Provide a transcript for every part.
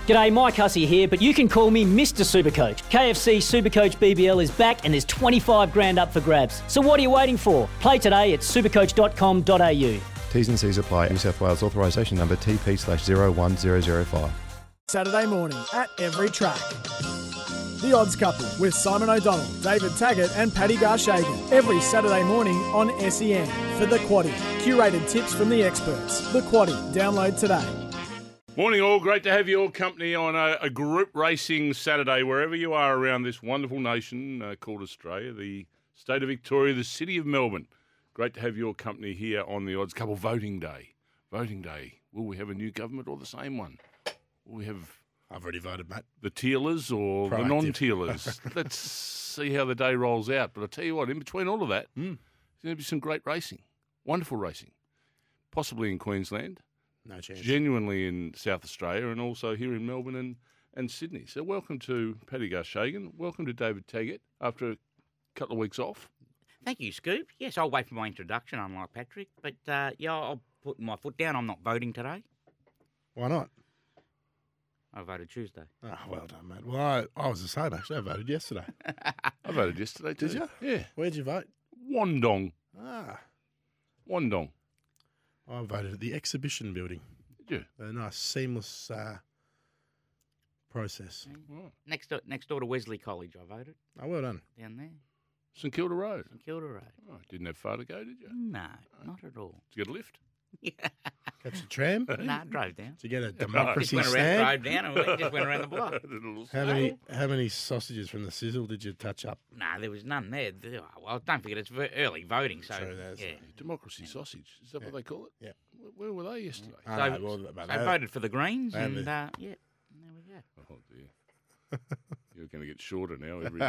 G'day, Mike Hussey here, but you can call me Mr. Supercoach. KFC Supercoach BBL is back and there's 25 grand up for grabs. So what are you waiting for? Play today at supercoach.com.au. T's and C's apply. New South Wales authorisation number TP/01005. Saturday morning at every track. The Odds Couple with Simon O'Donnell, David Taggart and Paddy Garshagen. Every Saturday morning on SEN for The Quaddie. Curated tips from the experts. The Quaddie. Download today. Morning all, great to have your company on a group racing Saturday wherever you are around this wonderful nation called Australia, the state of Victoria, the city of Melbourne. Great to have your company here on the Odds Couple voting day. Voting day. Will we have a new government or the same one? Will we have... I've already voted, mate. The tealers or the non-tealers? Let's see how the day rolls out. But I'll tell you what, in between all of that, there's going to be some great racing, wonderful racing, possibly in Queensland. No chance. Genuinely in South Australia and also here in Melbourne and Sydney. So welcome to Paddy Garshagen. Welcome to David Taggart after a couple of weeks off. Thank you, Scoop. Yes, I'll wait for my introduction, unlike Patrick. But, I'll put my foot down. I'm not voting today. Why not? I voted Tuesday. Oh, well done, mate. Well, I was the same, actually. I voted yesterday. I voted yesterday too. Did you? Yeah. Where'd you vote? Wandong. Ah. Wandong. I voted at the exhibition building. Did you? A nice, seamless process. Right. Next door to Wesley College, I voted. Oh, well done. Down there. St Kilda Road. St Kilda Road. Oh, didn't have far to go, did you? No, not at all. Did you get a lift? Yeah. Catch the tram? No, I drove down. Did you get a Just democracy went around, stand? drove down, and we just went around the block. How many sausages from the sizzle did you touch up? No, there was none there. Well, don't forget, it's early voting, so True, that's yeah. Democracy sausage. Is that what they call it? Yeah. Where were they yesterday? I So, know, well, but I voted for the Greens, They have and the- yeah, there we go. Oh, dear. You're going to get shorter now every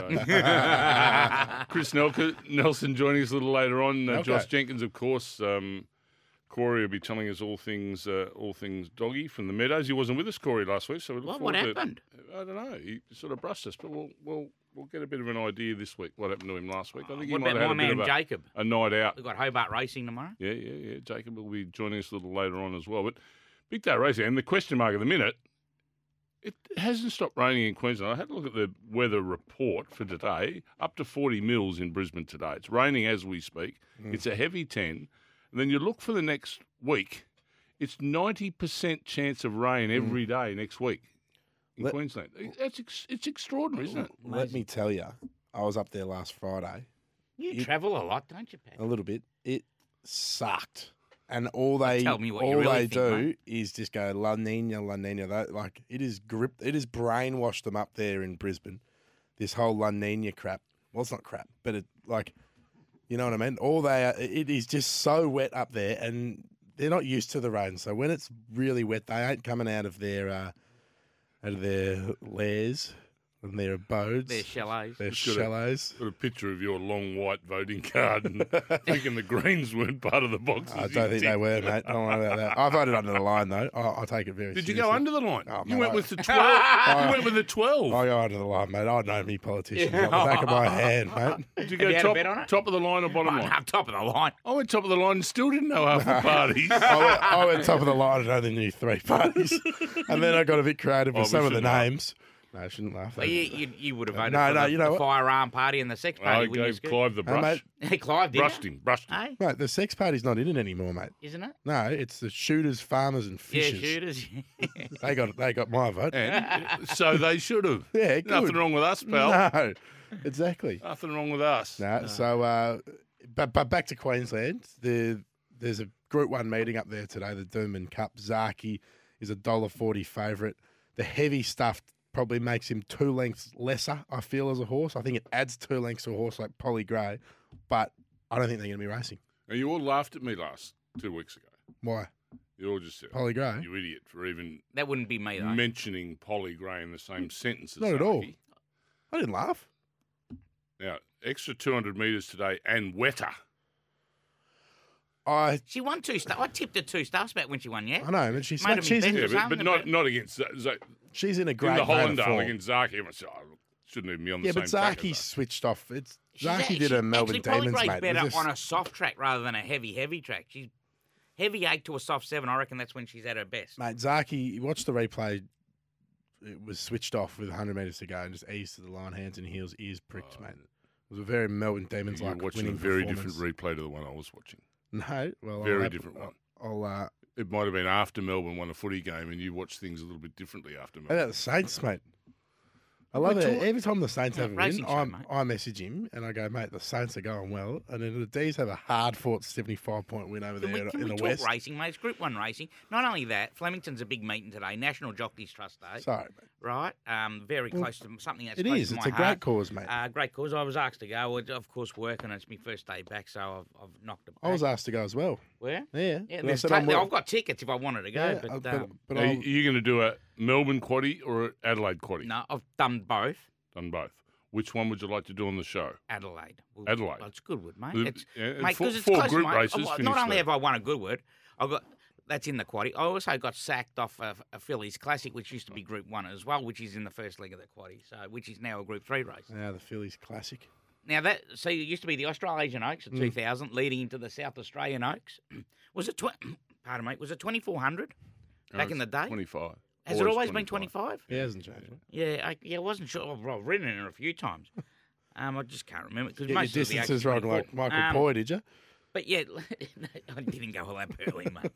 day. Chris Nelson joining us a little later on. Okay. Josh Jenkins, of course. Corey will be telling us all things doggy from the Meadows. He wasn't with us, Corey, last week, so we look What forward to happened? I don't know. He sort of brushed us, but we'll get a bit of an idea this week what happened to him last week. I think he What might about have my had a bit man of Jacob? a night out. We've got Hobart Racing tomorrow. Yeah. Jacob will be joining us a little later on as well. But big day racing, and the question mark at the minute, it hasn't stopped raining in Queensland. I had a look at the weather report for today, up to 40 mils in Brisbane today. It's raining as we speak. It's a heavy 10. And then you look for the next week, it's 90% chance of rain every day next week in Queensland. It's extraordinary, isn't it? Let me tell you, I was up there last Friday. You travel a lot, don't you, Pat? A little bit. It sucked. And all they Tell me what you really think, do mate. is just go La Nina, La Nina. Like it is brainwashed them up there in Brisbane. This whole La Nina crap. Well, it's not crap, but it you know what I mean. It is just so wet up there, and they're not used to the rain. So when it's really wet, they ain't coming out of their lairs and their abodes. Their chalets. Their Just got a- shallows. Got a picture of your long white voting card and thinking the Greens weren't part of the boxes. I don't think they were, mate. Don't worry about that. I voted under the line, though. I'll take it very Did you seriously. go under the line? Oh, You mate, went with the 12. You went with the 12. I go under the line, mate. I know me politicians on the back of my hand, mate. Did you Have you had a go bet on it? top of the line or bottom line? I'm top of the line. I went top of the line and still didn't know half the parties. I went top of the line and only knew 3 parties. And then I got a bit creative with Oh, some we of the shouldn't laugh. names. No, I shouldn't laugh. Well, you would have voted No, for no, the, you know the what? firearm party and the sex I party, wouldn't you, gave Scoop? Clive the brush. Clive did Brushed him. Hey, Mate, the sex party's not in it anymore, mate. isn't it? No, it's the shooters, farmers, and Yeah, fishers. shooters. They got my vote. And so they should have. Yeah, good. Nothing wrong with us, pal. No, exactly. Nothing wrong with us. No, so but back to Queensland. There's a Group 1 meeting up there today, the Doomben Cup. Zaki is $1.40 favourite. The heavy stuff probably makes him 2 lengths lesser, I feel, as a horse. I think it adds 2 lengths to a horse like Polly Gray, but I don't think they're going to be racing. And you all laughed at me 2 weeks ago. Why? You all just said, Polly Gray? you idiot, for even That wouldn't be me, though. mentioning Polly Gray in the same sentence as Not at all. Zaki. I didn't laugh. Now, extra 200 metres today and wetter. She won 2 stars. I tipped her 2 stars back when she won, yeah? I know, but she's Might have been she's in, better. Yeah, but something, not, but- not against she's in a in great the vein of Hollandale form. against Zaki. Everyone said, oh, look, shouldn't even be on the Yeah, same but track as Zaki her. switched off. She's Zaki did a Melbourne actually, Polly Demons, Gray's mate. better It was just- on a soft track rather than a heavy track. She's heavy 8 to a soft 7. I reckon that's when she's at her best. Mate, Zaki, watch the replay it was switched off with 100 metres to go and just eased to the line, hands and heels, ears pricked, mate. It was a very Melbourne Demons You're like watching a winning very performance. different replay to the one I was watching. No, well, Very different one. I'll It might have been after Melbourne won a footy game, and you watch things a little bit differently after How Melbourne. about the Saints, mate? I love it. Every time the Saints have a racing win, show, mate. I message him and I go, mate, the Saints are going well. And then the D's have a hard-fought 75-point win over there Can in we the talk West. racing, mate? It's Group 1 racing. Not only that, Flemington's a big meeting today, National Jockeys Trust Day. Sorry, mate. Right? Very close to something that's It close is. to It's my a great heart. cause, mate. Great cause. I was asked to go. Of course, working. It's my first day back, so I've knocked it back. I was asked to go as well. Where? Yeah. Yeah, But I said, I've got tickets if I wanted to go, yeah, but Are I'll- you going to do a Melbourne quaddie or an Adelaide quaddie? no, I've done both. Done both. Which one would you like to do on the show? Adelaide. Well, Adelaide. Well, it's Goodwood, mate. The- It's, yeah, mate, four- 'cause it's four close to group my- races Not finished only there. have I won a Goodwood, I got that's in the quaddie. I also got sacked off a Phillies Classic, which used to be Group 1 as well, which is in the first leg of the quaddie, so which is now a Group 3 race. Now the Phillies Classic. Now it used to be the Australasian Oaks at 2000, leading into the South Australian Oaks. Was it pardon me? Was it 2400 back in the day? 25. Has it always been 25? He hasn't changed. Mate. Yeah, I wasn't sure. I've ridden in it a few times. I just can't remember because Get your most of the distances Oaks wrong are like 24. Michael Poy, did you? But yeah, I didn't go all that early, mate.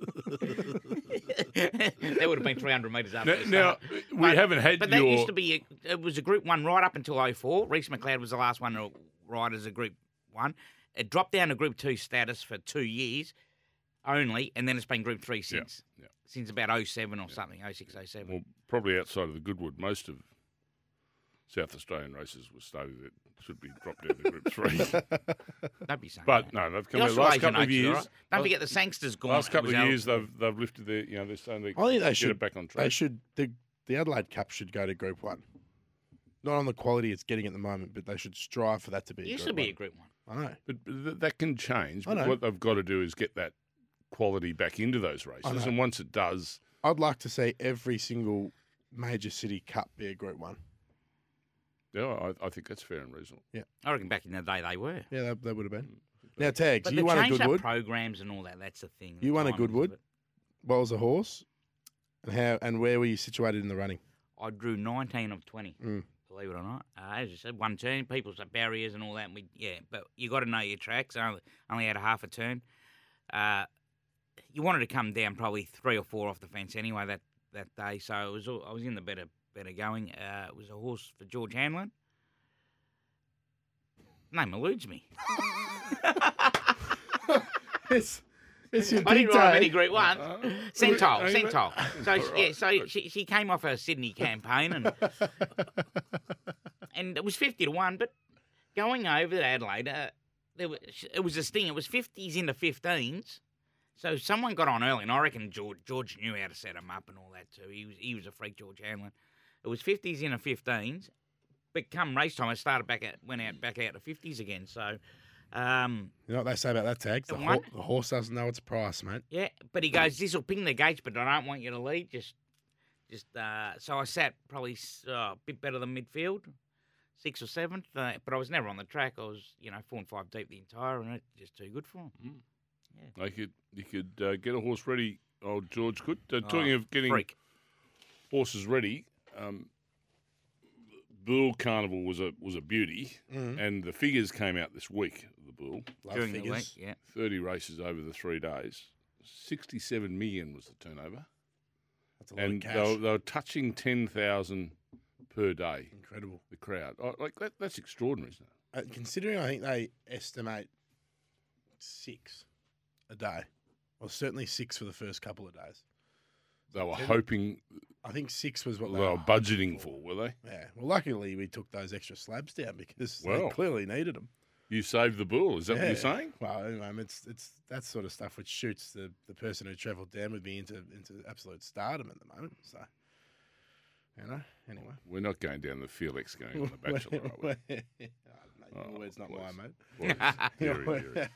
That would have been 300 metres up. Now, we haven't had But your... that used to be, it was a Group 1 right up until 04. Reece McLeod was the last one to ride as a Group 1. It dropped down to Group 2 status for 2 years only, and then it's been Group 3 since. yeah. Since about 07 or something, 06, 07. Well, probably outside of the Goodwood, most of South Australian races were stated that should be dropped down to Group 3. Don't be saying But that. no, they've The come out the last Australasian couple of Oaks is all years. right. Don't forget the Sangsters gone. Last couple of years, they've lifted their, they're saying they I think they get should it back on track. They should. The Adelaide Cup should go to Group 1. Not on the quality it's getting at the moment, but they should strive for that to be. It a used Group to be 1. a Group 1. I know. But that can change. I But know. what they've got to do is get that quality back into those races. know. And once it does, I'd like to see every single major city cup be a Group 1. yeah, I think that's fair and reasonable. I reckon back in the day they were. Yeah, they would have been. Now, Tags, But you they won a changed up Goodwood. programs and all that. That's the thing. You won a Timings Goodwood. of it. What was a horse? And where were you situated in the running? I drew 19 of 20. Mm. Believe it or not. As you said, one turn, people's barriers and all that. And but you got to know your tracks. I only had a half a turn. You wanted to come down probably 3 or 4 off the fence anyway that day. So I was in the better going. It was a horse for George Hanlon. Name eludes me. It's your I big didn't ride day. many Group 1. Centile. Right. So she came off her Sydney campaign and it was 50 to 1. But going over to Adelaide, it was a sting. It was 50s into 15s. So someone got on early, and I reckon George knew how to set him up and all that too. He was a freak, George Hanlon. It was 50s into 15s, but come race time, it went back out to 50s again. So. You know what they say about that, Tags? The, The one- the horse doesn't know its price, mate. Yeah, but he goes, this will ping the gates, but I don't want you to lead. So I sat probably a bit better than midfield, 6th or 7th, but I was never on the track. I was, 4 and 5 deep the entire, and it's just too good for him. You could get a horse ready. Old George could. Talking of getting Freak. horses ready, Bull Carnival was a beauty, and the figures came out this week. The Bull, Love During figures. the week, yeah. 30 races over the 3 days, 67 million was the turnover, That's a lot and of cash. they were touching 10,000 per day. Incredible. The crowd, that's extraordinary, isn't it? Considering I think they estimate 6 a day, or certainly 6 for the first couple of days. They were hoping, I think 6 was what they they were hoping budgeting for, were they? Yeah. Well, luckily we took those extra slabs down because they Well. clearly needed them. You saved the Bull. Is that what you're saying? Well, it's that sort of stuff which shoots the person who travelled down with me into absolute stardom at the moment. So, anyway. We're not going down the Felix going on the Bachelor, are we? Your word's not close. mine, mate. Well, very, very.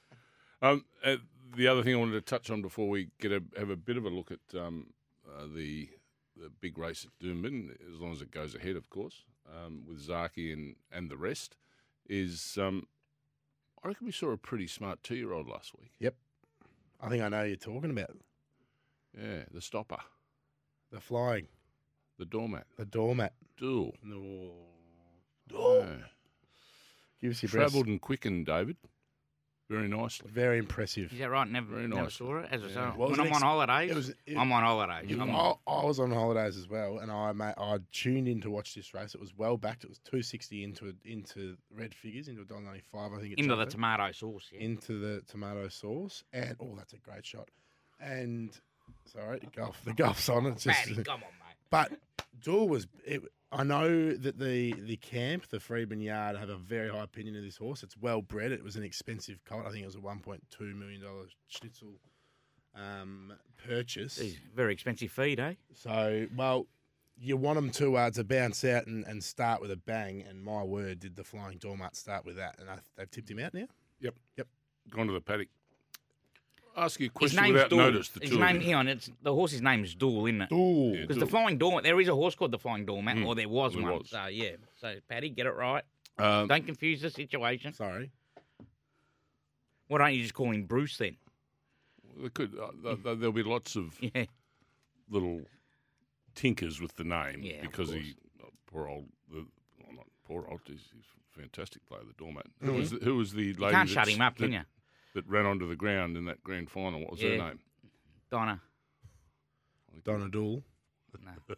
The other thing I wanted to touch on before we have a bit of a look at the big race at Doomben, as long as it goes ahead, of course, with Zaki and the rest, is I reckon we saw a pretty smart 2-year-old last week. Yep. I think I know who you're talking about. Yeah, the stopper. The flying. The doormat. The doormat. Duel. No. Yeah. Give us your Travelled and quickened, David. Very nicely. Very impressive. Is that right? Never, Very never nice. saw it. As I Yeah. say, Well, it was when an I'm on holidays, it was- I'm on holidays. I was on holidays as well, and I tuned in to watch this race. It was well backed. It was 260 into red figures, into $1.95. I think. into the jumped it. tomato sauce. Yeah. Into the tomato sauce, and that's a great shot. And sorry, the golf's on. It's just, Matty, come on, mate. but Duel was. I know that the camp, the Freedman Yard, have a very high opinion of this horse. It's well bred. It was an expensive colt. I think it was a $1.2 million schnitzel purchase. Geez, very expensive feed, eh? So, well, you want them to bounce out and start with a bang. And my word, did the Flying Doormat start with that? And they've tipped him out now. Yep. Yep. Gone to the paddock. Ask you a His question name's without Duel. notice. The His two name, of you. hang on, the horse's name's Duel, isn't it? Ooh. Yeah. Because Duel. the Flying Doormat, there is a horse called the Flying Doormat, or there was There one. was. So, yeah. So, Paddy, get it right. Um, Don't confuse the situation. Sorry. Why don't you just call him Bruce then? there could, there'll be lots of Yeah. little tinkers with the name Yeah, of because course. he, poor old, not poor old, he's a fantastic player, the doormat. Who was the lady You can't shut that's- him up, that, can you? that ran onto the ground in that grand final? What was her Yeah. name? Donna. Donna Duel. No.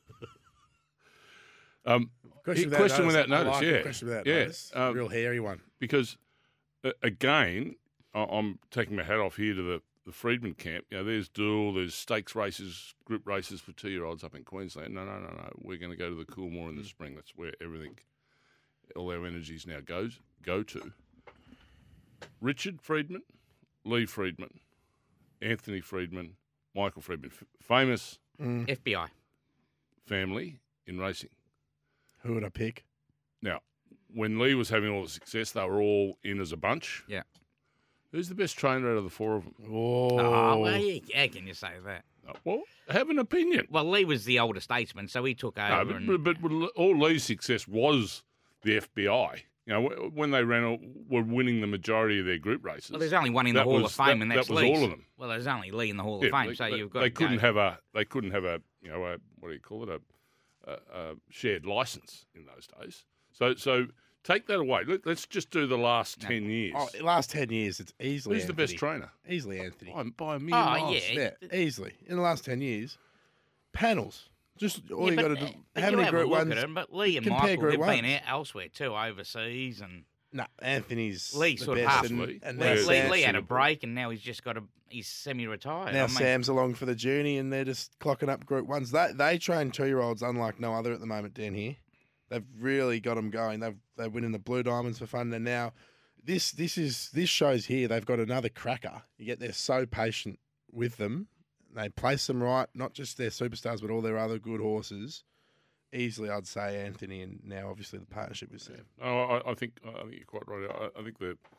Question notice. without I notice, like a yeah. Question without Yeah, notice. Real hairy one. Because again, I'm taking my hat off here to the Freedman camp. You know, there's duel, there's stakes races, group races for 2-year-olds up in Queensland. No. We're going to go to the Coolmore in the spring. That's where everything, all our energies now go to. Richard Freedman, Lee Freedman, Anthony Freedman, Michael Freedman, famous FBI. family in racing. Who would I pick? Now, when Lee was having all the success, they were all in as a bunch. Yeah. Who's the best trainer out of the four of them? Oh, Oh, well, how can you say that? Well, have an opinion. Well, Lee was the older statesman, so he took over. No, but all Lee's success was the FBI. You know, when they were winning the majority of their group races. well, there's only one in the that Hall was- of Fame, that- and that's that was Lee's. all of them. Well, there's only Lee in the Hall Yeah, of Fame, so you've got they to couldn't go. have a what do you call it, a shared license in those days. So take that away. Let's just do the last 10 years. Oh, last 10 years, it's easily Who's the best Anthony. trainer? Easily Anthony. By a million Oh, miles. yeah. Yeah, easily. In the last 10 years. Panels. Just all you Yeah, got to but, do. but How you many have a group look ones? at it, but Lee and compare Michael group have been ones. out elsewhere too, overseas, and No, Anthony's Lee the sort of best. half. And, Lee. and Yeah, now, Lee Sam, had a Singapore. break, and now he's semi-retired. now I mean, Sam's along for the journey, and they're just clocking up group ones. They train 2-year-olds unlike no other at the moment down here. They've really got them going. They're winning the Blue Diamonds for fun, and now this shows here they've got another cracker. They're so patient with them. They place them right, not just their superstars, but all their other good horses. Easily, I'd say Anthony, and now obviously the partnership with Sam. Oh, I think you're quite right. I think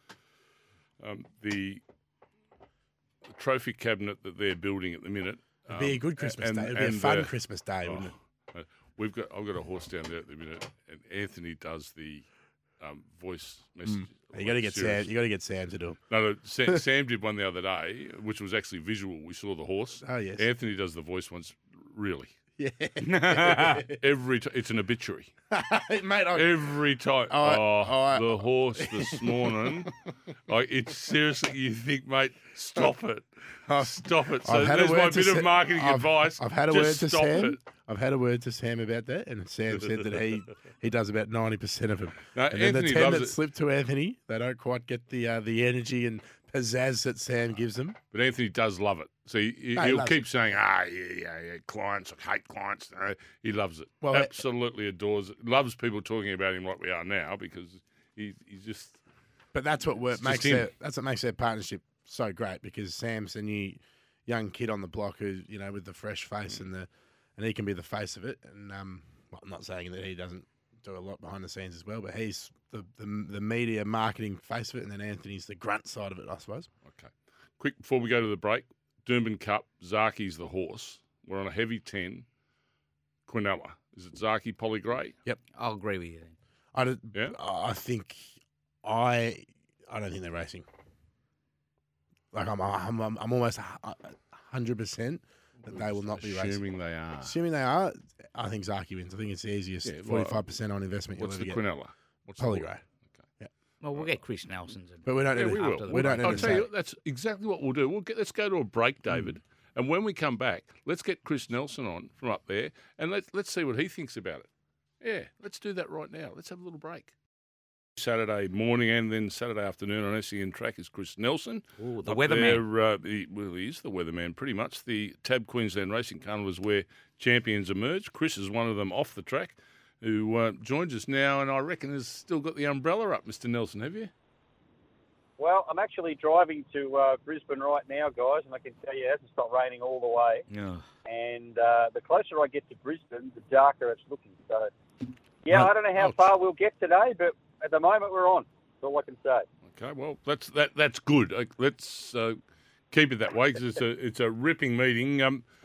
the trophy cabinet that they're building at the minute. It'd be a good Christmas and- day. It'd be a and, fun Christmas day, oh, wouldn't it? I've got a horse down there at the minute, and Anthony does the voice message. You got to get Sam. Serious. You got to get Sam to do it. No, Sam did one the other day, which was actually visual. We saw the horse. Oh, yes. Anthony does the voice ones. Really, Yeah, every time it's an obituary. mate. Every time. I- The horse this morning. Like, it's seriously, you think, mate, stop it. Stop it. So I've had a there's word my to bit of Sa- marketing I've- advice. I've had a Just word to stop Sam. it. I've had a word to Sam about that, and Sam said that he does about 90% of them. No, and then the Anthony 10 loves that it. slip to Anthony, they don't quite get the energy and pizzazz that Sam gives them. But Anthony does love it. So No, he he'll loves keep saying, yeah, clients, I hate clients. No, he loves it. Well, Absolutely adores it. Loves people talking about him like we are now because he's just... But that's what It's just him. that's what makes their partnership so great, because Sam's the new young kid on the block who, with the fresh face and he can be the face of it. And well, I'm not saying that he doesn't do a lot behind the scenes as well, but he's the media marketing face of it, and then Anthony's the grunt side of it, I suppose. Okay. Quick, before we go to the break, Doomben Cup, Zaki's the horse. We're on a heavy 10. Quinella. Is it Zaki Polly Gray? I'll agree with you. Then. I don't Yeah. think they're racing. Like I'm almost 100%. that they will not be racing. Assuming they are. Assuming they are, I think Zaki wins. I think it's the easiest 45% on investment you'll What's ever the get. Quinella? What's the Polygrey. Well, we'll get Chris Nelson's. But we don't Yeah, need we to. will. We don't I'll need tell you, to. that's exactly what we'll do. Let's go to a break, David. And when we come back, let's get Chris Nelson on from up there, and let's see what he thinks about it. Yeah, let's do that right now. Let's have a little break. Saturday morning and then Saturday afternoon on SEN Track is Chris Nelson. Ooh, the Up weatherman. there, he is the weatherman, pretty much. The TAB Queensland Racing Carnival is where champions emerge. Chris is one of them off the track who joins us now, and I reckon has still got the umbrella up, Mr. Nelson, have you? Well, I'm actually driving to Brisbane right now, guys, and I can tell you it hasn't stopped raining all the way. Yeah. And the closer I get to Brisbane, the darker it's looking. So, I don't know how far we'll get today, but at the moment we're on. That's all I can say. Okay, well, that's good. Let's keep it that way because it's a ripping meeting.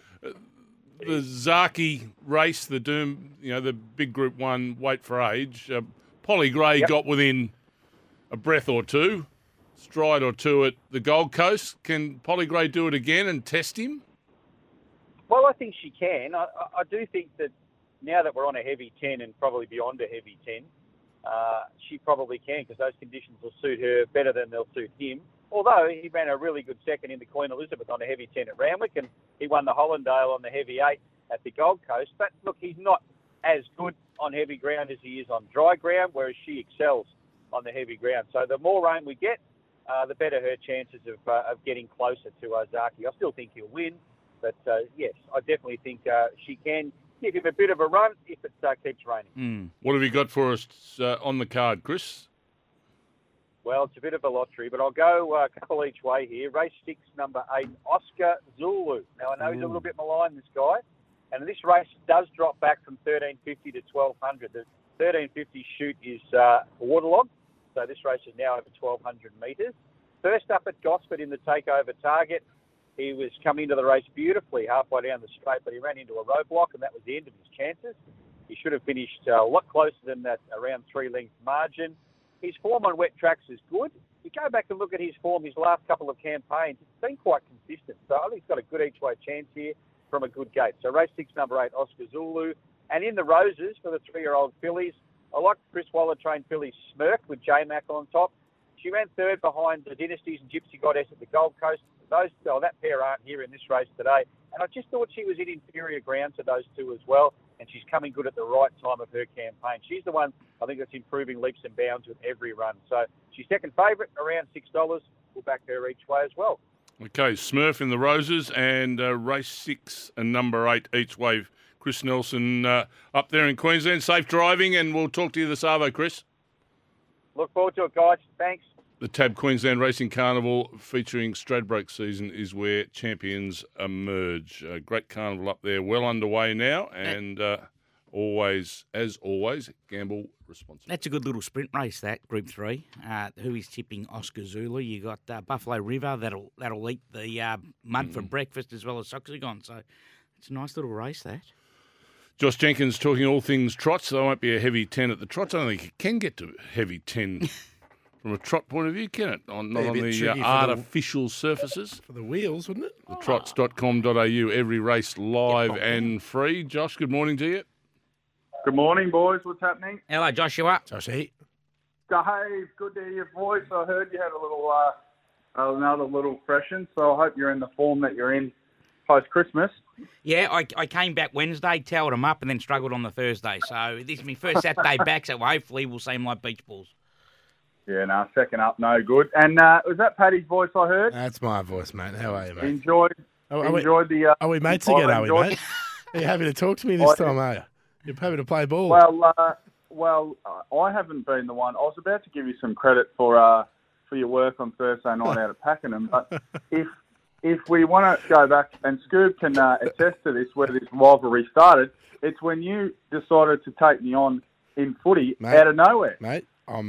The Zaki race, the Doom, the big Group 1 weight for age, Polly Gray got within a breath or two, stride or two at the Gold Coast. Can Polly Gray do it again and test him? Well, I think she can. I do think that now that we're on a heavy 10 and probably beyond a heavy 10, she probably can because those conditions will suit her better than they'll suit him. Although he ran a really good second in the Queen Elizabeth on a heavy 10 at Randwick, and he won the Hollandale on the heavy 8 at the Gold Coast. But look, he's not as good on heavy ground as he is on dry ground, whereas she excels on the heavy ground. So the more rain we get, the better her chances of getting closer to Zaki. I still think he'll win, but yes, I definitely think she can give him a bit of a run if it keeps raining. What have you got for us on the card, Chris? Well, it's a bit of a lottery, but I'll go a couple each way here. Race 6, number 8, Oscar Zulu. Now, I know he's a little bit maligned, this guy, and this race does drop back from 1350 to 1200. The 1350 shoot is waterlogged, so this race is now over 1200 metres. First up at Gosford in the takeover target, he was coming into the race beautifully halfway down the straight, but he ran into a roadblock, and that was the end of his chances. He should have finished a lot closer than that, around 3-length margin. His form on wet tracks is good. You go back and look at his form, his last couple of campaigns, it's been quite consistent. So I think he's got a good each-way chance here from a good gate. So race 6, number 8, Oscar Zulu. And in the roses for the 3-year-old fillies, I like Chris Waller-trained filly Smirk with J-Mac on top. She ran third behind the Dynasties and Gypsy Goddess at the Gold Coast. That pair aren't here in this race today. And I just thought she was in inferior ground to those two as well. And she's coming good at the right time of her campaign. She's the one, I think, that's improving leaps and bounds with every run. So she's second favourite, around $6. We'll back her each way as well. Okay, Smurf in the roses and race 6 and number 8 each way. Chris Nelson up there in Queensland. Safe driving, and we'll talk to you this arvo, Chris. Look forward to it, guys. Thanks. The TAB Queensland Racing Carnival featuring Stradbroke season is where champions emerge. A great carnival up there, well underway now, and always, as always, gamble responsibly. That's a good little sprint race, that Group 3. Who is tipping Oscar Zulu? You got Buffalo River that'll eat the mud for breakfast as well as Soxagon. So it's a nice little race, that. Josh Jenkins talking all things trots. There won't be a heavy 10 at the trots. I don't think it can get to heavy 10 from a trot point of view, can it? Not on the artificial surfaces. For the wheels, wouldn't it? The trots.com.au, every race live and free. Josh, good morning to you. Good morning, boys. What's happening? Hello, Joshua. Joshie. Dave, good to hear your voice. I heard you had a little another little freshen, so I hope you're in the form that you're in post-Christmas. Yeah, I came back Wednesday, towed them up, and then struggled on the Thursday. So this is my first Saturday back, so hopefully we'll seem like beach balls. Yeah, second up, no good. And was that Paddy's voice I heard? That's my voice, mate. How are you, mate? Enjoyed the... Are we mates again, are we, mate? Are you happy to talk to me this time, are you? You're happy to play ball? Well, I haven't been the one. I was about to give you some credit for your work on Thursday night out at Pakenham, but if we want to go back, and Scoob can attest to this, where this rivalry started, it's when you decided to take me on in footy out of nowhere. Mate,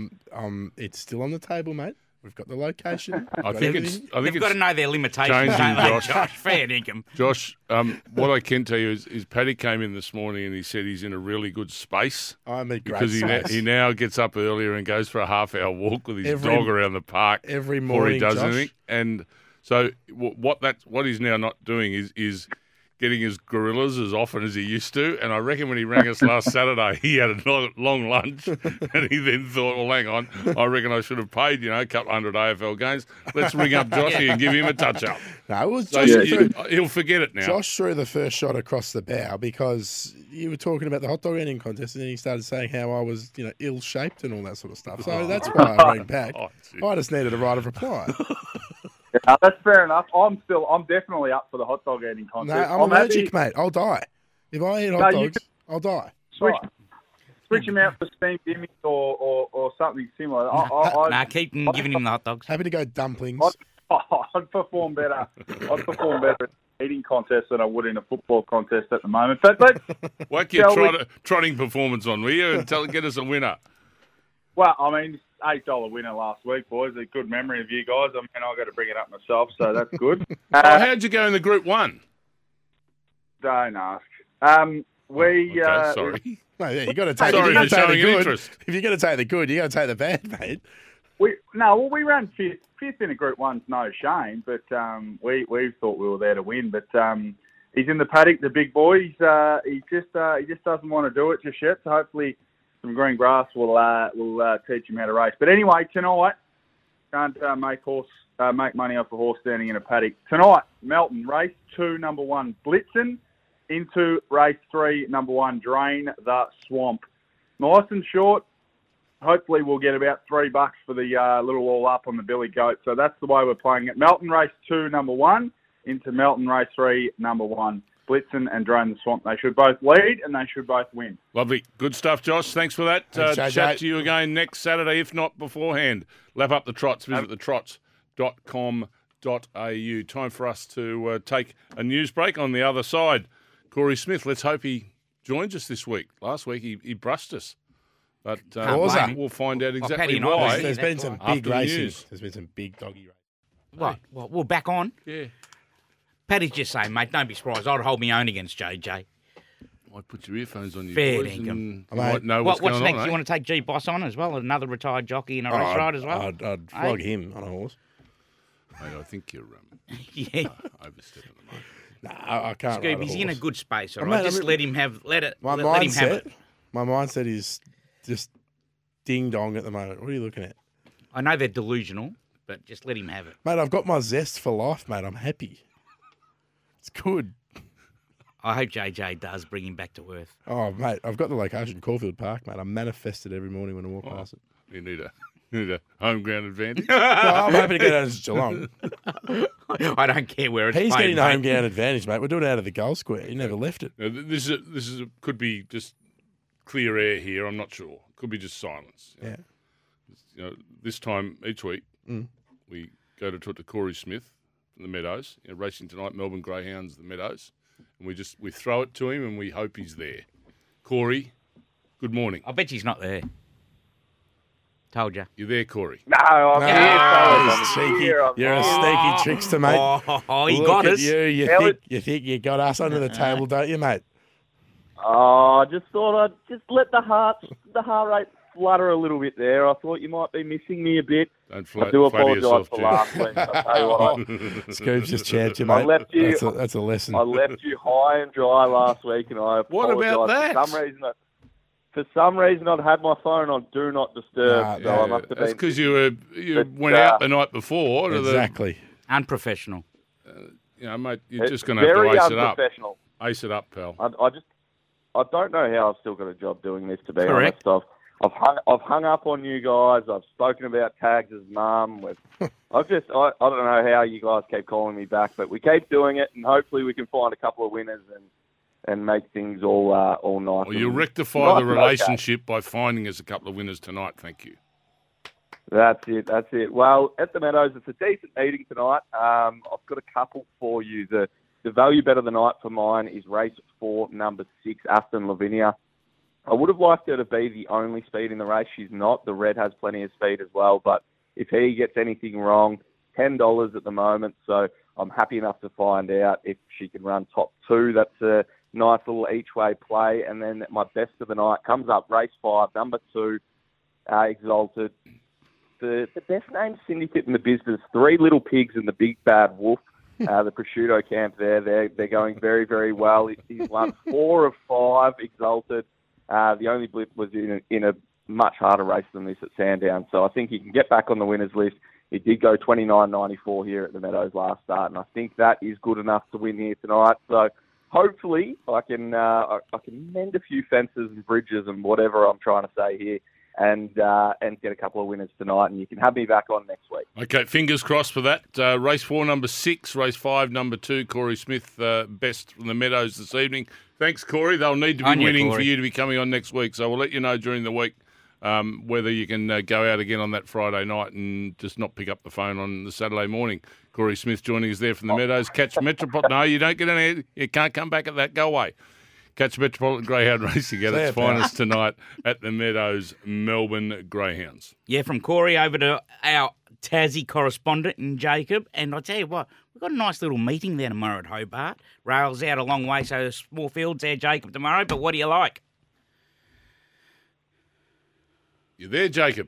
it's still on the table, mate. We've got the location. I think it's got to know their limitations, don't they, Josh? Fair dinkum. Josh, what I can tell you is Paddy came in this morning and he said he's in a really good space. I'm in great because space. he now gets up earlier and goes for a half-hour walk with his dog around the park every morning, before he does Josh. anything. And so what he's now not doing is getting his gorillas as often as he used to. And I reckon when he rang us last Saturday, he had a long lunch, and he then thought, well, hang on, I reckon I should have paid, a couple hundred AFL games. Let's ring up Joshy and give him a touch-up. No, it was So he'll forget it now. Josh threw the first shot across the bow because you were talking about the hot dog eating contest, and then he started saying how I was, ill-shaped and all that sort of stuff. So that's why I rang back. I just needed a right of reply. Yeah, that's fair enough. I'm definitely up for the hot dog eating No, contest. I'm allergic, mate. I'll die. If I eat hot dogs, I'll die. Switch him out for steamed immies or something similar. Keep giving him the hot dogs. Happy to go dumplings. I'd perform better. I'd perform better in eating contest than I would in a football contest at the moment. But Whack your trotting performance on, will you, and get us a winner. Well, I mean, $8 winner last week, boys. A good memory of you guys. I mean, I've got to bring it up myself, so that's good. How'd you go in the Group 1? Don't ask. Sorry. No, yeah, you got to take. Sorry You got for to take showing the good. interest. If you're going to take the good, you got to take the bad, mate. We ran fifth in a Group 1's no shame, but we thought we were there to win. But he's in the paddock, the big boy. He just doesn't want to do it just yet. So hopefully some green grass will teach him how to race. But anyway, tonight can't make money off a horse standing in a paddock. Tonight, Melton, race 2, number 1, Blitzen, into race 3, number 1, Drain the Swamp. Nice and short. Hopefully we'll get about $3 for the little all up on the Billy Goat. So that's the way we're playing it. Melton race 2, number 1, into Melton race 3, number 1. Blitzen and Drain the Swamp. They should both lead and they should both win. Lovely. Good stuff, Josh. Thanks for that. Thanks, JJ. Chat to you again next Saturday, if not beforehand. Lap up the trots. Visit thetrots.com.au. Time for us to take a news break. On the other side, Corey Smith. Let's hope he joins us this week. Last week he brushed us. But we'll find out exactly why. There's been some big races. There's been some big doggy races. What? We're back on? Yeah. Paddy's just saying, mate, don't be surprised. I'd hold my own against JJ. Might put your earphones on, you Fair boys, dinkum. and you might know what's What's going next? on. You want to take G Boss on as well? Another retired jockey and a race ride as well? I'd flog him on a horse. Mate, I think you're Yeah. overstepping the mark. No, I can't. Scoob, ride a he's in a horse. good space, all Mate, right? Just let him have it. My Let him have it. mindset is just ding dong at the moment. What are you looking at? I know they're delusional, but just let him have it. Mate, I've got my zest for life, mate. I'm happy. It's good. I hope JJ does bring him back to earth. Oh, mate, I've got the location, Caulfield Park, mate. I manifest it every morning when I walk past it. You need a home ground advantage. Well, I'm happy to go down to Geelong. I don't care where it's He's played, getting the mate. home ground advantage, mate. We're doing it out of the goal square. He never left it. Now, this could be just clear air here. I'm not sure. Could be just silence. Yeah. This time each week we go to talk to Corey Smith from the Meadows. Racing tonight, Melbourne Greyhounds, the Meadows, and we throw it to him and we hope he's there. Corey, good morning. I bet he's not there. Told you. You there, Corey? No, I'm here. fellas. he's I'm cheeky. here. You're a sneaky trickster, mate. Oh, he Look got at us. you. You think you got us under the table, don't you, mate? Oh, I just thought I'd just let the heart rate flutter a little bit there. I thought you might be missing me a bit. Don't I do flatter apologise yourself, for Jim. last week. I'll tell you what, Scoob's just chanced you, I mate. left you- That's a lesson. I left you high and dry last week, and I What apologise. about that? For some reason, I'd had my phone on Do Not Disturb, Nah, so I must have That's been... because you But, went out the night before. To Exactly. Unprofessional. Mate, you're just going to have very to ace it up. unprofessional. Ace it up, pal. I don't know how I've still got a job doing this, to be Correct. honest. I've hung up on you guys. I've spoken about Tags' mum. I don't know how you guys keep calling me back, but we keep doing it, and hopefully we can find a couple of winners and make things all nice. Well, you'll and rectify nice the and okay. relationship by finding us a couple of winners tonight. Thank you. That's it. Well, at the Meadows, it's a decent meeting tonight. I've got a couple for you. The value bet of the night for mine is race 4, number 6, Aston Lavinia. I would have liked her to be the only speed in the race. She's not. The red has plenty of speed as well. But if he gets anything wrong, $10 at the moment. So I'm happy enough to find out if she can run top 2. That's a nice little each-way play. And then my best of the night comes up, race 5, number 2, Exalted. The best named syndicate in the business, 3 Little Pigs and the Big Bad Wolf. the prosciutto camp there. They're going very, very well. He's won 4 of 5, Exalted. The only blip was in a much harder race than this at Sandown. So I think he can get back on the winners list. He did go 29.94 here at the Meadows last start, and I think that is good enough to win here tonight. So hopefully I can mend a few fences and bridges and whatever I'm trying to say here, and get a couple of winners tonight, and you can have me back on next week. Okay, fingers crossed for that. Race 4, number 6. Race 5, number 2. Corey Smith, best from the Meadows this evening. Thanks, Corey. They'll need to be winning for you to be coming on next week, so we'll let you know during the week whether you can go out again on that Friday night and just not pick up the phone on the Saturday morning. Corey Smith joining us there from the Meadows. Catch Metropolitan. No, you don't get any. You can't come back at that. Go away. Catch Metropolitan Greyhound Racing at its finest tonight at the Meadows Melbourne Greyhounds. Yeah, from Corey over to our Tassie correspondent in Jacob. And I tell you what, we've got a nice little meeting there tomorrow at Hobart. Rail's out a long way, so small fields there, Jacob, tomorrow. But what do you like? You there, Jacob?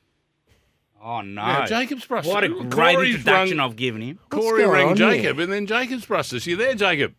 Oh, no. Yeah, Jacob's brushed us. What a great introduction I've given him. Corey rang Jacob, and then Jacob's brushed us. You there, Jacob?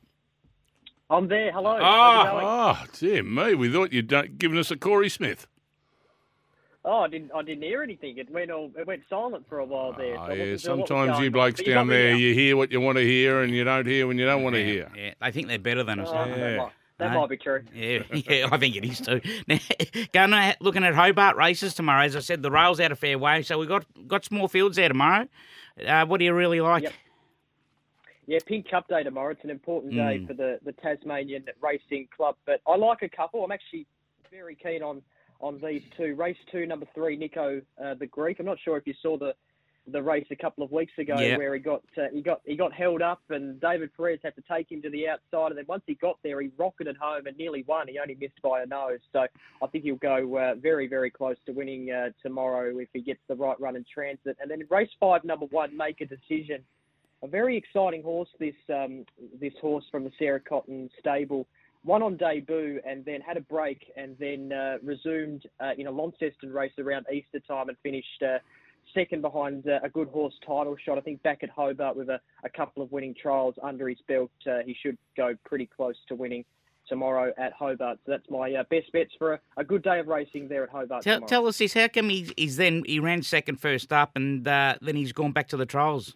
I'm there. Hello. Oh, dear me. We thought you'd given us a Corey Smith. Oh, I didn't hear anything. It went silent for a while there. Oh, yeah. Sometimes you blokes down there, you hear what you want to hear, and you don't hear when you don't want to hear. Yeah, they think they're better than us. That might be true. Yeah, I think it is too. Now, looking at Hobart races tomorrow, as I said, the rail's out a fair way, so we've got small fields there tomorrow. What do you really like? Yep. Yeah, Pink Cup Day tomorrow. It's an important day for the Tasmanian Racing Club. But I like a couple. I'm actually very keen on these two. Race 2, number 3, Nico the Greek. I'm not sure if you saw the race a couple of weeks ago where he got held up and David Perez had to take him to the outside, and then once he got there, he rocketed home and nearly won. He only missed by a nose. So I think he'll go very, very close to winning tomorrow if he gets the right run in transit. And then in race 5, number 1, Make a Decision. A very exciting horse, this horse from the Sarah Cotton stable. Won on debut and then had a break and then resumed in a Launceston race around Easter time and finished second behind a good horse, Title Shot. I think back at Hobart with a couple of winning trials under his belt, he should go pretty close to winning tomorrow at Hobart. So that's my best bets for a good day of racing there at Hobart tomorrow. Tell us this, how come he ran second first up and then he's gone back to the trials?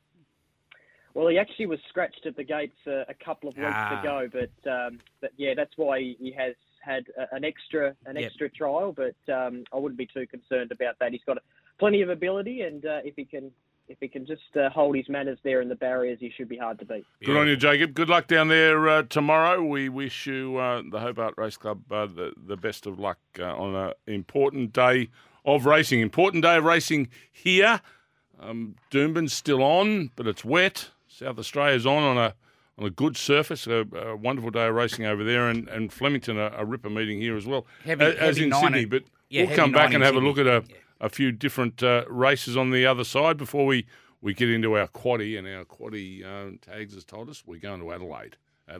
Well, he actually was scratched at the gates a couple of weeks ago, but yeah, that's why he has had an extra trial. But I wouldn't be too concerned about that. He's got plenty of ability, and if he can just hold his manners there in the barriers, he should be hard to beat. Good on you, Jacob. Good luck down there tomorrow. We wish you, the Hobart Race Club, the best of luck on an important day of racing. Important day of racing here. Doomben's still on, but it's wet. South Australia's on a good surface, a wonderful day of racing over there, and Flemington a ripper meeting here as well, as in Sydney. But we'll come back and have a look at a few different races on the other side before we get into our quaddie, and our quaddie tags has told us we're going to Adelaide.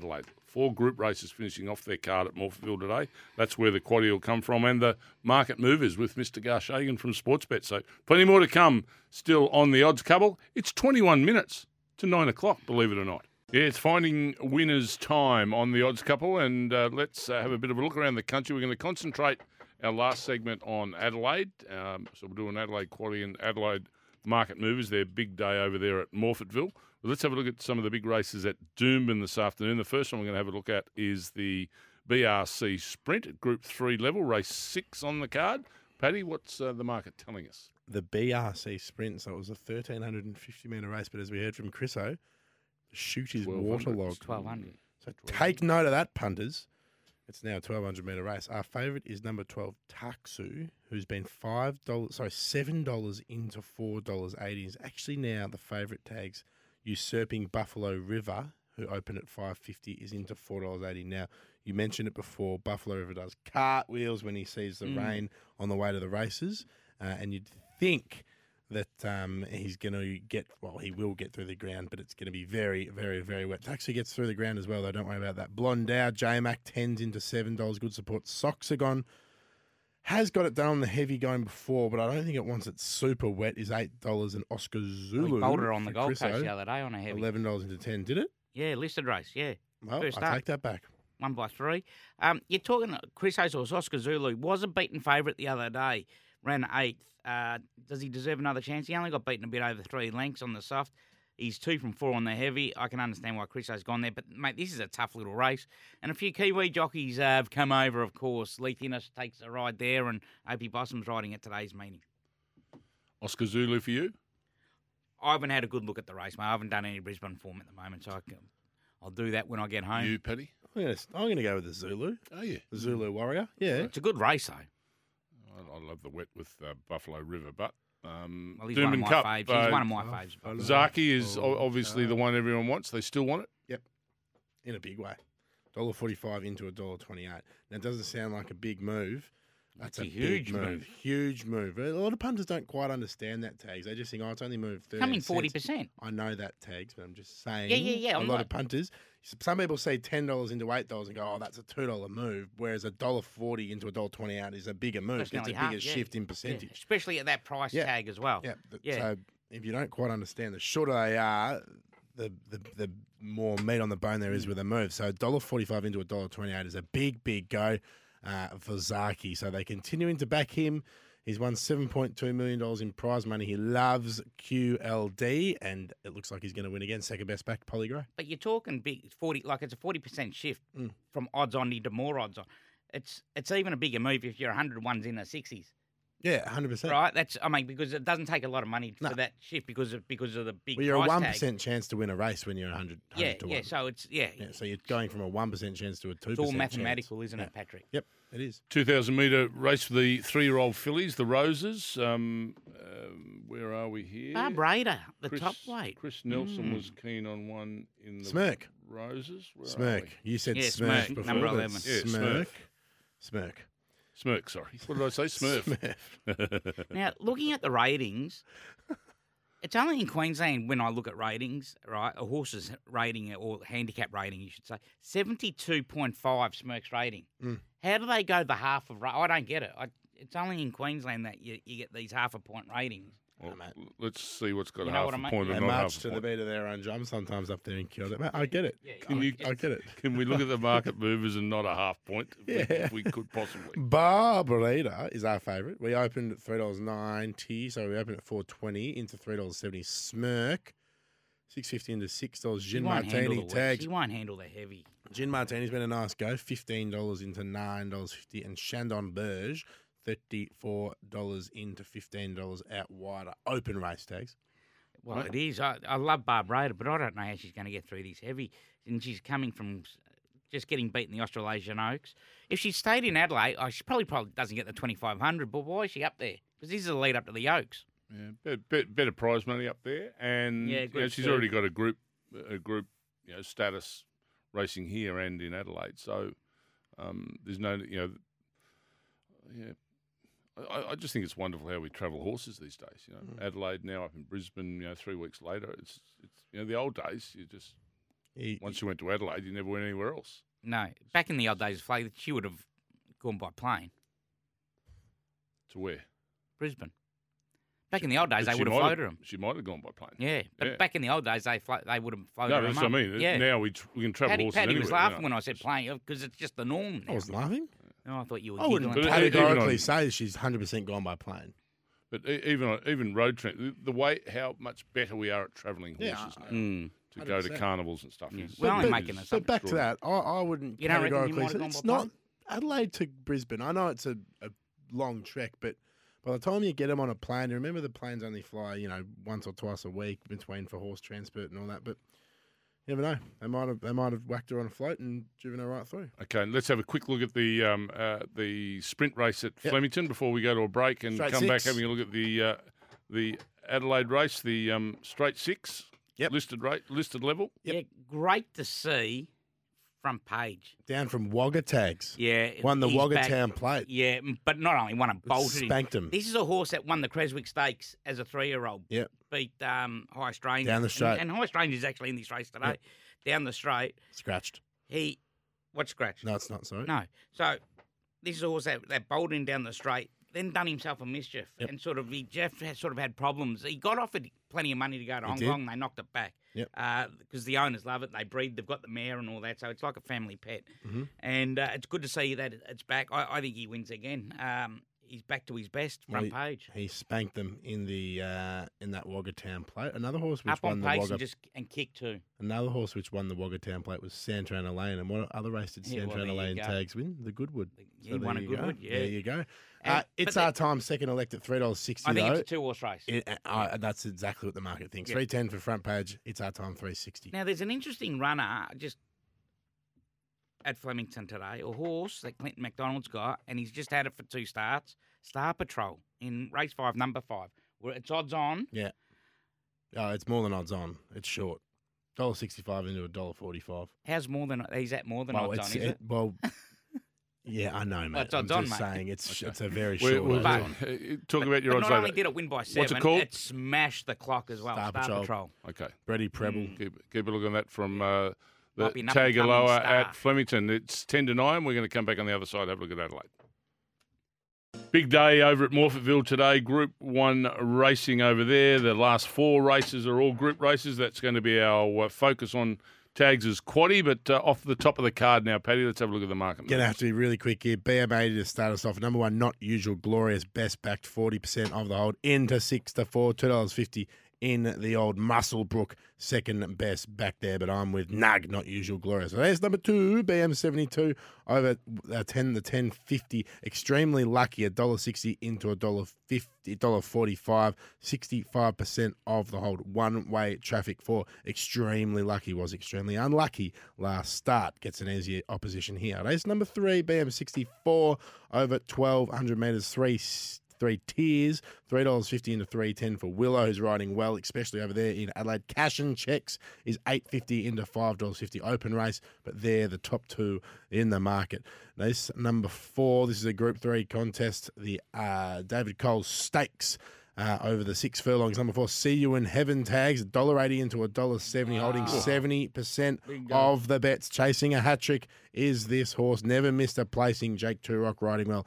4 group races finishing off their card at Morphettville today. That's where the quaddie will come from, and the market movers with Mr. Garshagan from Sportsbet. So plenty more to come still on the odds couple. It's 21 minutes to 9 o'clock, believe it or not. Yeah, it's finding winners time on the odds couple, and let's have a bit of a look around the country. We're going to concentrate our last segment on Adelaide. So we'll do an Adelaide quaddie and Adelaide market movers. Their big day over there at Morphettville. Well, let's have a look at some of the big races at Doomben this afternoon. The first one we're going to have a look at is the BRC Sprint at Group 3 level, race 6 on the card. Paddy, what's the market telling us? The BRC Sprint, so it was a 1,350-metre race, but as we heard from Chriso, the chute is waterlogged. 1,200. So take note of that, punters. It's now a 1,200-metre race. Our favourite is number 12, Taksu, who's been $7 into $4.80. He's actually now the favourite tags. Usurping Buffalo River, who opened at $5.50, is into $4.80. Now, you mentioned it before, Buffalo River does cartwheels when he sees the rain on the way to the races, and you'd think that he's going to he will get through the ground, but it's going to be very, very, very wet. Taxi gets through the ground as well, though. Don't worry about that. Blondow, J-Mac, 10s into $7. Good support. Soxagon Has got it done on the heavy going before, but I don't think it wants it super wet. Is $8 and Oscar Zulu. We bowled her on the for Gold Chriso, Coast the other day on a heavy. $11 into 10. Did it? Yeah, listed race. Yeah. Well, First I up. take that back. 1 by 3. You're talking Chris Hayes' Oscar Zulu was a beaten favourite the other day. Ran 8th. Does he deserve another chance? He only got beaten a bit over 3 lengths on the soft. He's 2 from 4 on the heavy. I can understand why Chris has gone there. But, mate, this is a tough little race. And a few Kiwi jockeys have come over, of course. Leith Innes takes a ride there, and Opie Bossum's riding at today's meeting. Oscar Zulu for you? I haven't had a good look at the race, mate. I haven't done any Brisbane form at the moment, so I'll do that when I get home. You, Paddy? I'm going to go with the Zulu. Oh, yeah. The Zulu Warrior. Yeah. It's a good race, though. I love the wet with Buffalo River, but Well, he's Doomben one of my Cup, faves. He's one of my faves. But Zaki is obviously the one everyone wants. They still want it. Yep. In a big way. $1.45 into $1.28. Now, it doesn't sound like a big move. That's a big huge move. Huge move. A lot of punters don't quite understand that, Tags. They just think, it's only moved 30 coming cents. 40%. I know that, Tags, but I'm just saying. Yeah. A lot of punters. Some people say $10 into $8 and go, that's a $2 move, whereas $1.40 into $1.28 is a bigger move. It's a Nearly bigger half, shift in Yeah, percentage. especially at that price tag as well. Yeah. So if you don't quite understand, the shorter they are, the more meat on the bone there is with a move. So $1.45 into $1.28 is a big go for Zaki. So they're continuing to back him. He's won $7.2 million in prize money. He loves QLD, and it looks like he's going to win again. Second best back, Polly Gray. But you're talking big 40, like it's a 40% shift from odds on into more odds on. It's even a bigger move if you're 100 ones in the 60s. Yeah, 100%. Right? Because it doesn't take a lot of money for that shift because of the big Well, you're a price 1% tag. chance to win a race when you're 100 to 1. So it's So you're going from a 1% chance to a 2% it's all chance. mathematical, isn't it, Patrick? Yep, it is. 2,000 metre race for the 3-year-old fillies, the Roses. Where are we here? Raider, the top weight. Chris Nelson was keen on one in the Smirk. Roses. Where are Smirk. we? You said Yeah, Smirk Smirk, before. number but 11. Yeah, Smirk. Smirk, sorry. What did I say? Smurf. Now, looking at the ratings, it's only in Queensland when I look at ratings, right? A horse's rating or handicap rating, you should say, 72.5 Smirk's rating. How do they go the half of? I don't get it. It's only in Queensland that you get these half a point ratings. Well, let's see what's got You know half what a I mean? point They or not march half a to the point. beat of their own drum sometimes up there in Kyoto. Mate, I get it. I get it. Can we look at the market movers and not a half point if we could possibly? Barbarita is our favourite. We opened at $3.90, so we opened at $4.20 into $3.70. Smirk, $6.50 into $6. Gin Martini tags. He won't handle the heavy. Gin Martini's been a nice go. $15 into $9.50. And Chandon Burge, $34 into $15 out wider. Open race tags. Well, it is. I love Barbarita, but I don't know how she's going to get through these heavy. And she's coming from just getting beaten the Australasian Oaks. If she stayed in Adelaide, she probably doesn't get the 2,500. But why is she up there? Because this is a lead up to the Oaks. Yeah, better prize money up there, and she's already got a group status racing here and in Adelaide. So there's no I just think it's wonderful how we travel horses these days. Adelaide now up in Brisbane. 3 weeks later, it's the old days. You just once you went to Adelaide, you never went anywhere else. No, back in the old days, she would have gone by plane. To where? Brisbane. Back in the old days, they would have floated them. She might have gone by plane. Yeah, but back in the old days, they would have floated them. No, that's what I mean. Yeah. Now we can travel horses Paddy anywhere. was laughing when I said plane because it's just the norm now. I was laughing. No, I thought you were I wouldn't giggling. categorically say she's 100% gone by plane. But even road trip, the way how much better we are at travelling horses now to go to 100%. carnivals and stuff. We're only making it. But back to that, I wouldn't You don't reckon you categorically might have say gone it's by not Adelaide to Brisbane. I know it's a long trek, but by the time you get them on a plane, remember the planes only fly, once or twice a week between for horse transport and all that. But you never know. They might have whacked her on a float and driven her right through. Okay, let's have a quick look at the sprint race at Flemington before we go to a break and Straight come back six. having a look at the Adelaide race, the straight six. Yep. Listed level. Yeah, great to see front page. Down from Wagga Tags. Yeah. Won the he's Wagga back. Town plate. Yeah, but not only won it, bolted him. Spanked him. This is a horse that won the Creswick Stakes as a 3-year-old. Yep. Beat High Strange. Down the straight. And High Strange is actually in this race today. Yep. Down the straight. Scratched. What scratch? No, it's not, sorry. No. So this is a horse that bowled in down the straight, then done himself a mischief, and Jeff has sort of had problems. He got offered plenty of money to go to Hong Kong. They knocked it back because the owners love it. They breed. They've got the mare and all that, so it's like a family pet. Mm-hmm. And it's good to see that it's back. I think he wins again. He's back to his best front page. He spanked them in the in that Wagga Town Plate. Another horse which up won on the pace Wagga and kicked too. Another horse which won the Wagga Town Plate was Santana Lane. And what other race did Santana Lane tags win? The Goodwood. He won a Goodwood. Yeah, there you go. It's Our Time, second elect at $3.60. I think it's a 2-horse race. That's exactly what the market thinks. $3.10 for front page. It's Our Time, $3.60. Now there's an interesting runner just at Flemington today, a horse that Clinton McDonald's got, and he's just had it for 2 starts. Star Patrol in race 5, number 5. Where it's odds on. Yeah. It's more than odds on. It's short. $1.65 into $1.45. How's more than? He's at more than odds on, is it? Well, yeah, I know, mate. Well, it's odds I'm on, just mate. saying it's a very short odds on. Talk about your odds not later. only did it win by 7, What's it called? It smashed the clock as well. Star Patrol. Okay. Brady Preble. Keep a look on that from the Might be an up-and-coming Tagaloa star. at Flemington. It's 10 to 9. We're going to come back on the other side, have a look at Adelaide. Big day over at Morphettville today. Group 1 racing over there. The last 4 races are all group races. That's going to be our focus on Tags' quaddie. But off the top of the card now, Paddy, let's have a look at the market. Going to have to be really quick here. BM80 to start us off. Number 1, Not Usual Glorious, best backed 40% of the hold. Into 6 to 4, $2.50 in the old Musselbrook, second best back there. But I'm with Nug, Not Usual Glorious. So there's number 2, BM72 over 10 to 10.50. Extremely lucky, $1.60 into $1.50, $1.45, 65% of the hold. One-way traffic for Extremely Lucky. Was extremely unlucky last start. Gets an easier opposition here. Race number 3, BM64 over 1,200 metres, 3 tiers, $3.50 into $3.10 for Willow, who's riding well, especially over there in Adelaide. Cash and Checks is $8.50 into $5.50 open race, but they're the top 2 in the market. Race number 4, this is a Group 3 contest, the David Cole Stakes. Over the 6 furlongs. Number 4, See You in Heaven tags, $1.80 into $1.70, holding 70% of the bets. Chasing a hat-trick is this horse. Never missed a placing. Jake Turok riding well.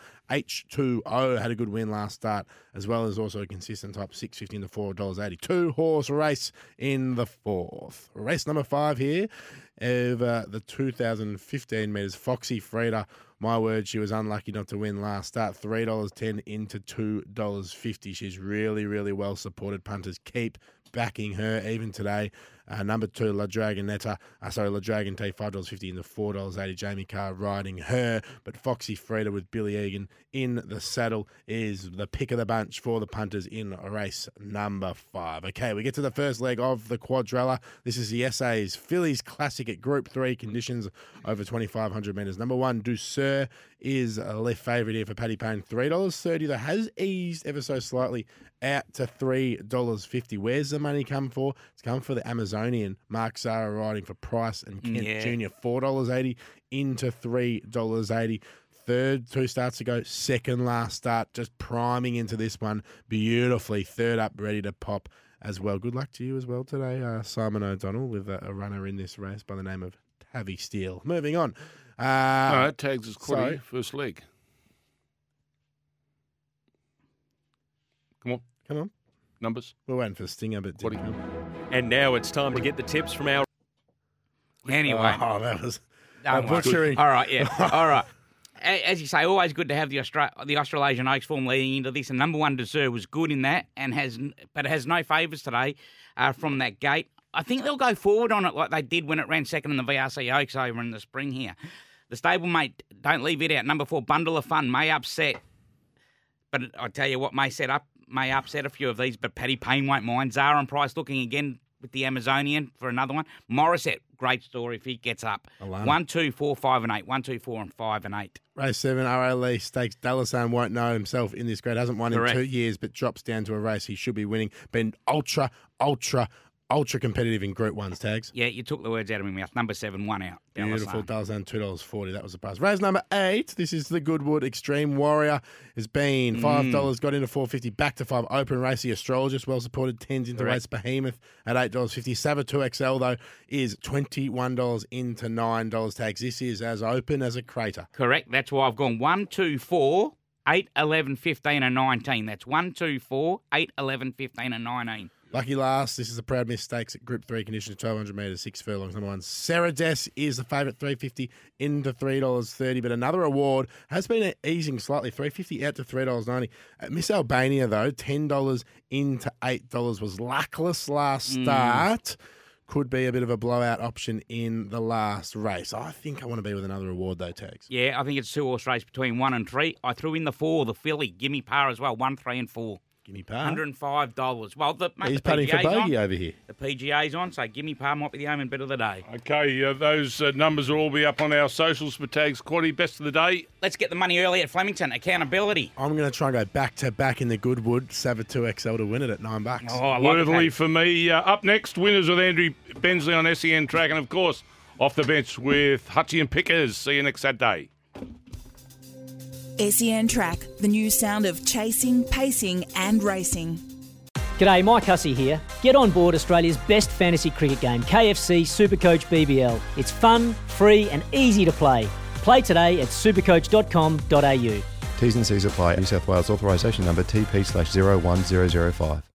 H2O had a good win last start, as well as also a consistent type, $6.50 into $4.80. 2-horse race in the 4th. Race number 5 here, over the 2,015 metres. Foxy Freda. My word, she was unlucky not to win last start. $3.10 into $2.50. She's really, really well supported. Punters keep backing her even today. Number 2, La Dragonetta. La Dragonte, $5.50 into $4.80. Jamie Carr riding her. But Foxy Freda with Billy Egan in the saddle is the pick of the bunch for the punters in race number 5. Okay, we get to the first leg of the quadrella. This is the SA's Phillies Classic at Group 3 conditions over 2,500 metres. Number 1, Douceur is a left favourite here for Paddy Payne. $3.30 that has eased ever so slightly out to $3.50. Where's the money come for? It's come for the Amazonian. Mark Zara riding for Price and Kent Jr. $4.80 into $3.80. Third, 2 starts to go. Second last start, just priming into this one beautifully. Third up, ready to pop as well. Good luck to you as well today, Simon O'Donnell, with a runner in this race by the name of Tavi Steele. Moving on. All right, Tags is quaddie, first leg. Come on. Numbers. We're waiting for the stinger, but quaddie. And now it's time to get the tips from our... Anyway. That was butchering. All right, yeah. All right. As you say, always good to have the Australasian Oaks form leading into this. And number 1, Desert was good in that, but has no favours today from that gate. I think they'll go forward on it like they did when it ran second in the VRC Oaks over in the spring here. The stablemate, don't leave it out. Number 4, Bundle of Fun, may upset. But I tell you what, may upset a few of these, but Paddy Payne won't mind. Zara and Price looking again with the Amazonian for another one. Morissette, great story if he gets up. 1, 2, 4, 5 and 8. 1, 2, 4 and 5 and 8. Race 7, RA Lee Stakes. Dallasan won't know himself in this grade. Hasn't won in 2 years, but drops down to a race he should be winning. Been ultra ultra competitive in Group 1's tags. Yeah, you took the words out of my mouth. Number 7, 1 out. Beautiful. Dalzan, $2.40. That was the price. Race number 8. This is the Goodwood Extreme Warrior. Has been $5. Got into $4.50. Back to $5. Open race. The Astrologist, well supported. 10s into race Behemoth at $8.50. Sava 2XL, though, is $21 into $9 tags. This is as open as a crater. Correct. That's why I've gone 1, 2, 4, 8, 11, 15 and 19. That's 1, 2, 4, 8, 11, 15 and 19. Lucky last. This is the Proud Miss Stakes at Group 3 conditions, 1,200 metres, 6 furlongs. Number 1, Serades is the favourite, $3.50 into $3.30. But another award has been easing slightly, $3.50 out to $3.90. Miss Albania, though, $10 into $8 was luckless last start. Could be a bit of a blowout option in the last race. I think I want to be with another award, though, Tags. Yeah, I think it's a 2-horse race between 1 and 3. I threw in the 4, the filly. Gimme Par as well, 1, 3 and 4. Gimme Par. $105. Well, he's putting for bogey over here. The PGA's on, so Gimme Par might be the omen bet of the day. Okay, those numbers will all be up on our socials for Tags Quaddy. Best of the day. Let's get the money early at Flemington. Accountability. I'm going to try and go back-to-back in the Goodwood. Sava 2XL to win it at $9. Oh, I like Worthily for me. Up next, winners with Andrew Bensley on SEN Track. And, of course, off the bench with Hutchie and Pickers. See you next Saturday. SEN Track, the new sound of chasing, pacing and racing. G'day, Mike Hussey here. Get on board Australia's best fantasy cricket game, KFC Supercoach BBL. It's fun, free and easy to play. Play today at supercoach.com.au. T's and C's apply. New South Wales authorisation number TP/01005.